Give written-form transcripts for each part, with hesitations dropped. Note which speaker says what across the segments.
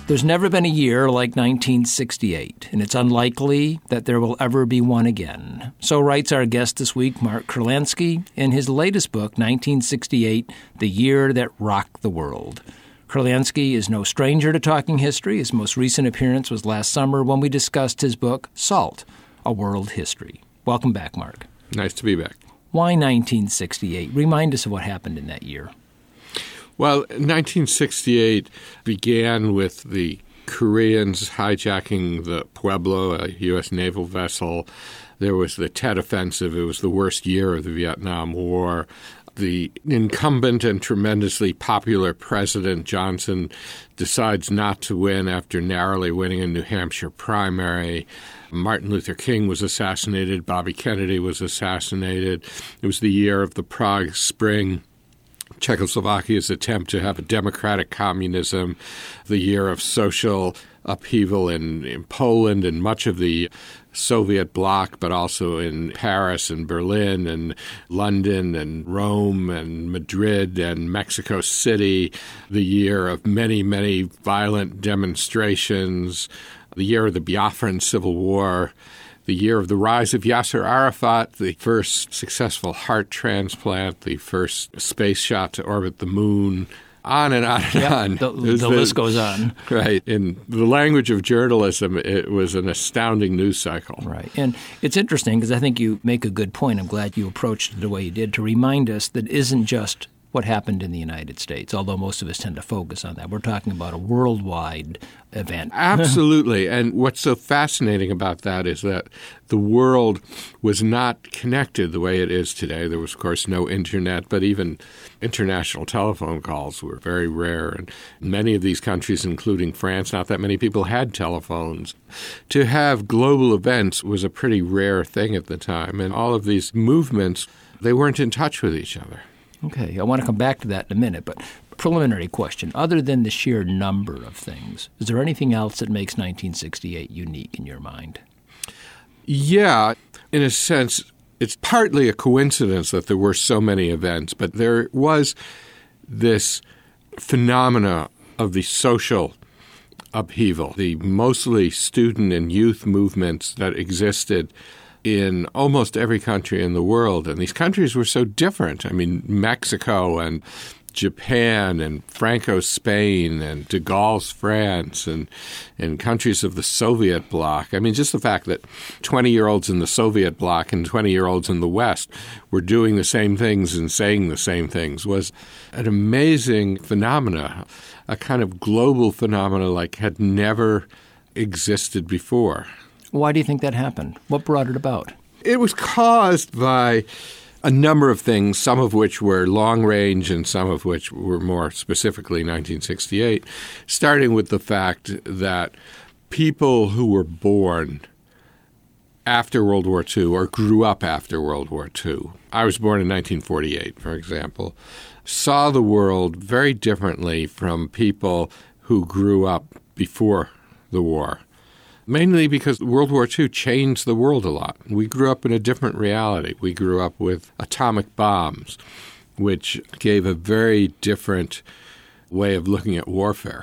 Speaker 1: There's never been a year like 1968, and it's unlikely that there will ever be one again. So writes our guest this week, Mark Kurlansky, in his latest book, 1968, The Year That Rocked the World. Kurlansky is no stranger to talking history. His most recent appearance was last summer when we discussed his book, Salt, A World History. Welcome back, Mark.
Speaker 2: Nice to be back.
Speaker 1: Why 1968? Remind us of what happened in that year.
Speaker 2: Well, 1968 began with the Koreans hijacking the Pueblo, a U.S. naval vessel. There was the Tet Offensive. It was the worst year of the Vietnam War. The incumbent and tremendously popular President Johnson decides not to win after narrowly winning a New Hampshire primary. Martin Luther King was assassinated. Bobby Kennedy was assassinated. It was the year of the Prague Spring, Czechoslovakia's attempt to have a democratic communism, the year of social upheaval in Poland and much of the Soviet bloc, but also in Paris and Berlin and London and Rome and Madrid and Mexico City, the year of many, many violent demonstrations, the year of the Biafran Civil War, the year of the rise of Yasser Arafat, the first successful heart transplant, the first space shot to orbit the moon, on and on and on.
Speaker 1: The list goes on.
Speaker 2: Right. In the language of journalism, it was an astounding news cycle.
Speaker 1: Right. And it's interesting because I think you make a good point. I'm glad you approached it the way you did to remind us that it isn't just what happened in the United States, although most of us tend to focus on that. We're talking about a worldwide event.
Speaker 2: Absolutely. And what's so fascinating about that is that the world was not connected the way it is today. There was, of course, no internet, but even international telephone calls were very rare. And many of these countries, including France, not that many people had telephones. To have global events was a pretty rare thing at the time. And all of these movements, they weren't in touch with each other.
Speaker 1: Okay, I want to come back to that in a minute, but preliminary question. Other than the sheer number of things, is there anything else that makes 1968 unique in your mind?
Speaker 2: Yeah, in a sense, it's partly a coincidence that there were so many events, but there was this phenomena of the social upheaval, the mostly student and youth movements that existed in almost every country in the world. And these countries were so different. I mean, Mexico and Japan and Franco's Spain and de Gaulle's France and countries of the Soviet bloc. I mean, just the fact that 20-year-olds in the Soviet bloc and 20-year-olds in the West were doing the same things and saying the same things was an amazing phenomena, a kind of global phenomena like had never existed before.
Speaker 1: Why do you think that happened? What brought it about?
Speaker 2: It was caused by a number of things, some of which were long range and some of which were more specifically 1968, starting with the fact that people who were born after World War II or grew up after World War II, I was born in 1948, for example, saw the world very differently from people who grew up before the war. Mainly because World War II changed the world a lot. We grew up in a different reality. We grew up with atomic bombs, which gave a very different way of looking at warfare.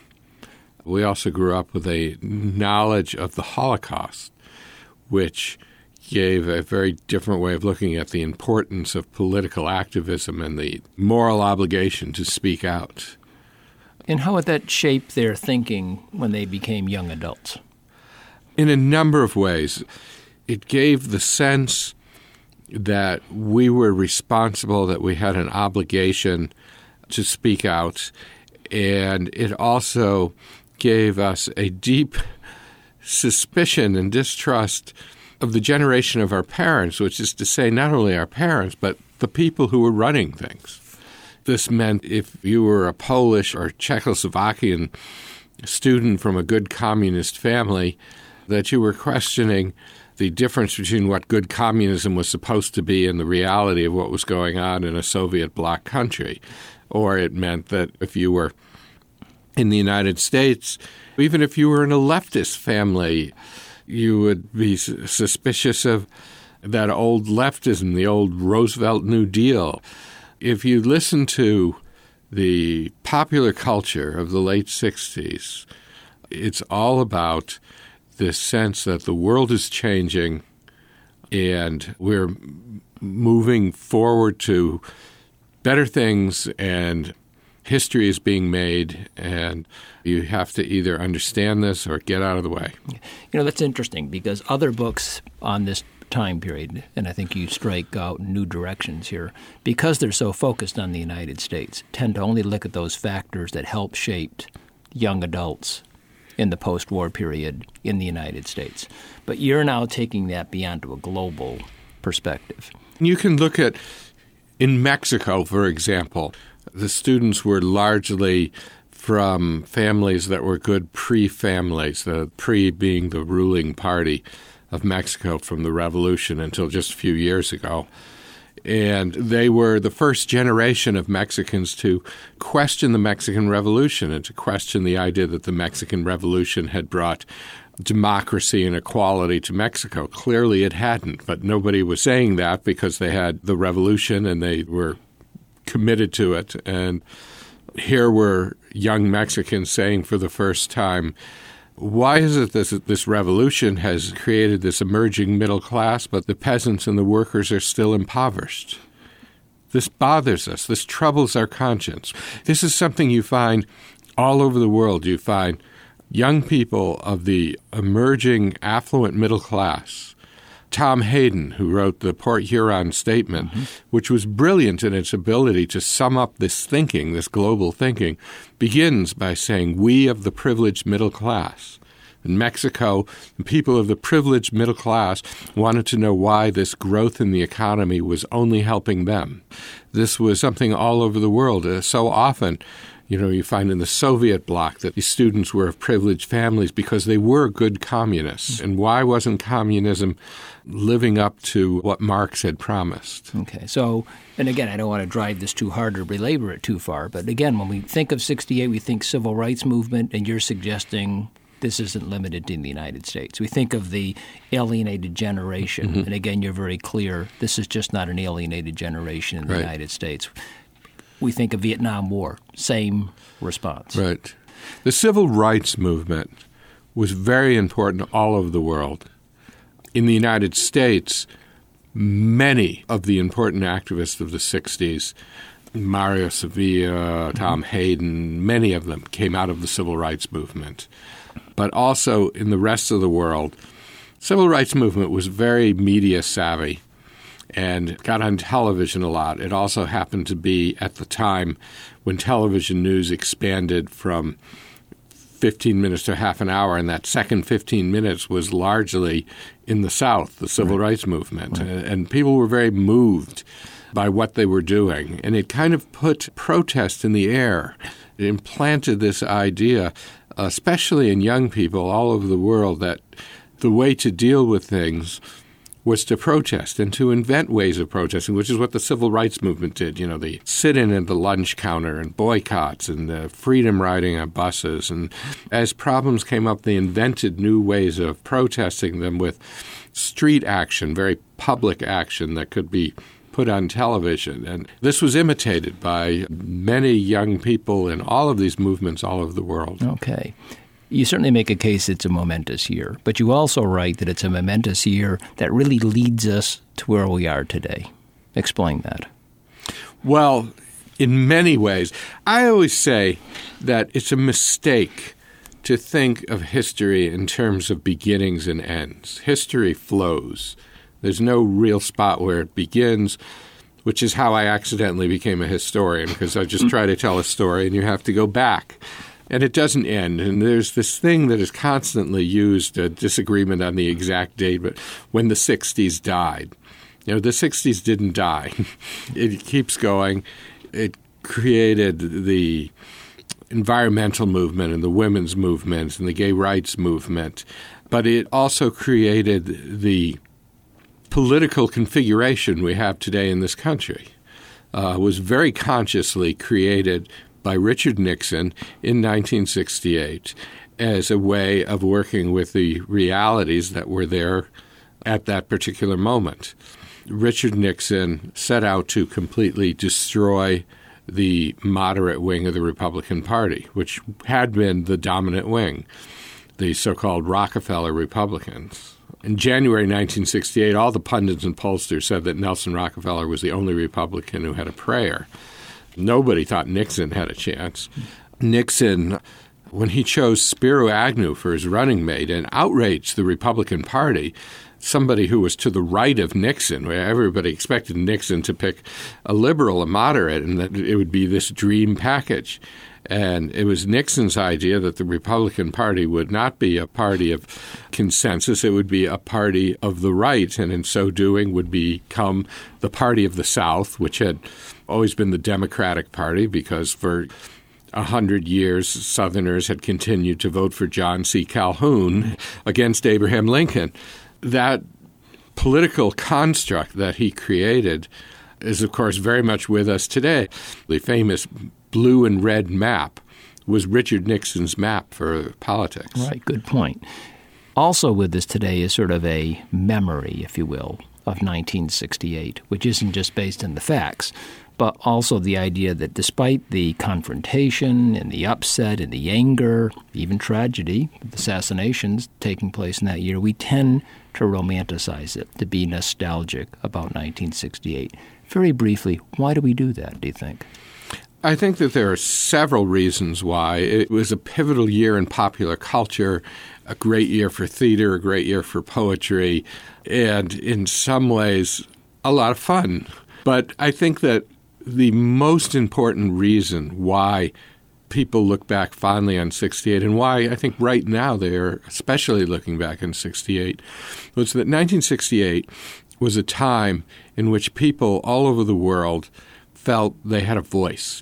Speaker 2: We also grew up with a knowledge of the Holocaust, which gave a very different way of looking at the importance of political activism and the moral obligation to speak out.
Speaker 1: And how would that shape their thinking when they became young adults?
Speaker 2: In a number of ways. It gave the sense that we were responsible, that we had an obligation to speak out, and it also gave us a deep suspicion and distrust of the generation of our parents, which is to say not only our parents, but the people who were running things. This meant if you were a Polish or Czechoslovakian student from a good communist family, that you were questioning the difference between what good communism was supposed to be and the reality of what was going on in a Soviet bloc country. Or it meant that if you were in the United States, even if you were in a leftist family, you would be suspicious of that old leftism, the old Roosevelt New Deal. If you listen to the popular culture of the late 60s, It's all about this sense that the world is changing and we're moving forward to better things, and history is being made, and you have to either understand this or get out of the way.
Speaker 1: That's interesting because other books on this time period, and I think you strike out new directions here, because they're so focused on the United States, tend to only look at those factors that help shape young adults in the post-war period in the United States. But you're now taking that beyond to a global perspective.
Speaker 2: You can look at, in Mexico, for example, the students were largely from families that were good pre-families, the pre being the ruling party of Mexico from the revolution until just a few years ago. And they were the first generation of Mexicans to question the Mexican Revolution and to question the idea that the Mexican Revolution had brought democracy and equality to Mexico. Clearly it hadn't, but nobody was saying that because they had the revolution and they were committed to it. And here were young Mexicans saying for the first time, why is it that this revolution has created this emerging middle class, but the peasants and the workers are still impoverished? This bothers us. This troubles our conscience. This is something you find all over the world. You find young people of the emerging affluent middle class. Tom Hayden, who wrote the Port Huron Statement, which was brilliant in its ability to sum up this thinking, this global thinking, begins by saying, we of the privileged middle class. In Mexico, the people of the privileged middle class wanted to know why this growth in the economy was only helping them. This was something all over the world. So often, you find in the Soviet bloc that these students were of privileged families because they were good communists. And why wasn't communism living up to what Marx had promised?
Speaker 1: Okay. So, and again, I don't want to drive this too hard or belabor it too far, but again, when we think of 68, we think civil rights movement, and you're suggesting this isn't limited to the United States. We think of the alienated generation, and again, you're very clear, this is just not an alienated generation in the United States. We think of Vietnam War, same response.
Speaker 2: Right. The civil rights movement was very important all over the world. In the United States, many of the important activists of the 60s, Mario Sevilla, Tom Hayden, many of them came out of the civil rights movement. But also in the rest of the world, civil rights movement was very media savvy and got on television a lot. It also happened to be at the time when television news expanded from 15 minutes to half an hour, and that second 15 minutes was largely in the South, the civil rights movement. And people were very moved by what they were doing. And it kind of put protest in the air. It implanted this idea, especially in young people all over the world, that the way to deal with things was to protest and to invent ways of protesting, which is what the civil rights movement did. The sit-in at the lunch counter and boycotts and the freedom riding on buses. And as problems came up, they invented new ways of protesting them with street action, very public action that could be put on television. And this was imitated by many young people in all of these movements all over the world.
Speaker 1: Okay. You certainly make a case it's a momentous year, but you also write that it's a momentous year that really leads us to where we are today. Explain that.
Speaker 2: Well, in many ways, I always say that it's a mistake to think of history in terms of beginnings and ends. History flows. There's no real spot where it begins, which is how I accidentally became a historian, because I just try to tell a story and you have to go back. And it doesn't end. And there's this thing that is constantly used, a disagreement on the exact date, but when the 60s died. The 60s didn't die. It keeps going. It created the environmental movement and the women's movement and the gay rights movement. But it also created the political configuration we have today in this country. Was very consciously created by Richard Nixon in 1968 as a way of working with the realities that were there at that particular moment. Richard Nixon set out to completely destroy the moderate wing of the Republican Party, which had been the dominant wing. the so-called Rockefeller Republicans. In January 1968, all the pundits and pollsters said that Nelson Rockefeller was the only Republican who had a prayer. Nobody thought Nixon had a chance. Nixon, when he chose Spiro Agnew for his running mate and outraged the Republican Party, somebody who was to the right of Nixon, where everybody expected Nixon to pick a liberal, a moderate, and that it would be this dream package. And it was Nixon's idea that the Republican Party would not be a party of consensus. It would be a party of the right, and in so doing would become the party of the South, which had always been the Democratic Party because for 100 years Southerners had continued to vote for John C. Calhoun against Abraham Lincoln. That political construct that he created is, of course, very much with us today. The famous blue and red map was Richard Nixon's map for politics.
Speaker 1: Right, good point. Also with us today is sort of a memory, if you will, of 1968, which isn't just based on the facts, but also the idea that despite the confrontation and the upset and the anger, even tragedy, the assassinations taking place in that year, we tend to romanticize it, to be nostalgic about 1968. Very briefly, why do we do that, do you think?
Speaker 2: I think that there are several reasons why. It was a pivotal year in popular culture, a great year for theater, a great year for poetry, and in some ways, a lot of fun. But I think that the most important reason why people look back fondly on 68 and why I think right now they are especially looking back on 68 was that 1968 was a time in which people all over the world felt they had a voice,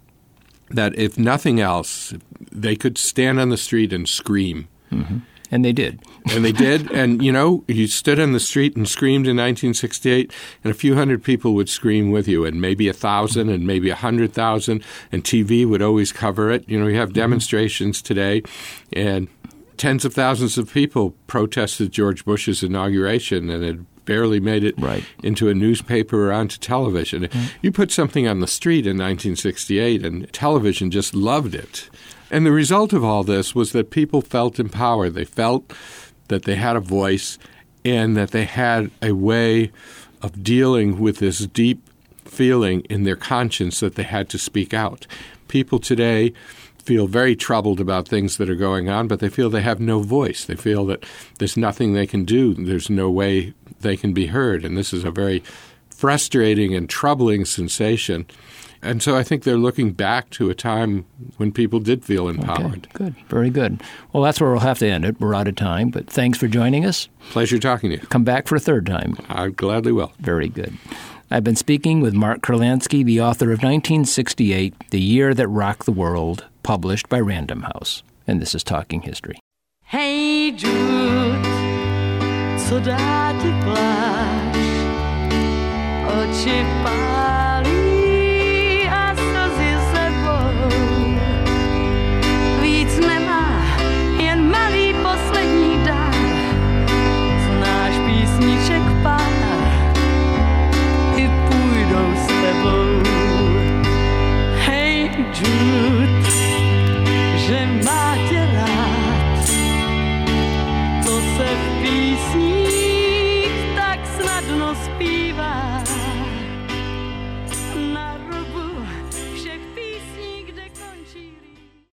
Speaker 2: that if nothing else, they could stand on the street and scream.
Speaker 1: Mm-hmm. And they did.
Speaker 2: And they did. And, you stood on the street and screamed in 1968, and a few hundred people would scream with you, and maybe 1,000 and maybe 100,000, and TV would always cover it. You have demonstrations today, and tens of thousands of people protested George Bush's inauguration, and it barely made it into a newspaper or onto television. You put something on the street in 1968, and television just loved it. And the result of all this was that people felt empowered. They felt that they had a voice and that they had a way of dealing with this deep feeling in their conscience that they had to speak out. People today feel very troubled about things that are going on, but they feel they have no voice. They feel that there's nothing they can do. There's no way they can be heard. And this is a very frustrating and troubling sensation. And so I think they're looking back to a time when people did feel empowered.
Speaker 1: Okay, good. Very good. Well, that's where we'll have to end it. We're out of time, but thanks for joining us.
Speaker 2: Pleasure talking to you.
Speaker 1: Come back for a third time.
Speaker 2: I gladly will.
Speaker 1: Very good. I've been speaking with Mark Kurlansky, the author of 1968, The Year That Rocked the World, published by Random House. And this is Talking History.
Speaker 3: Hey Jude, so da ti plash, oči pa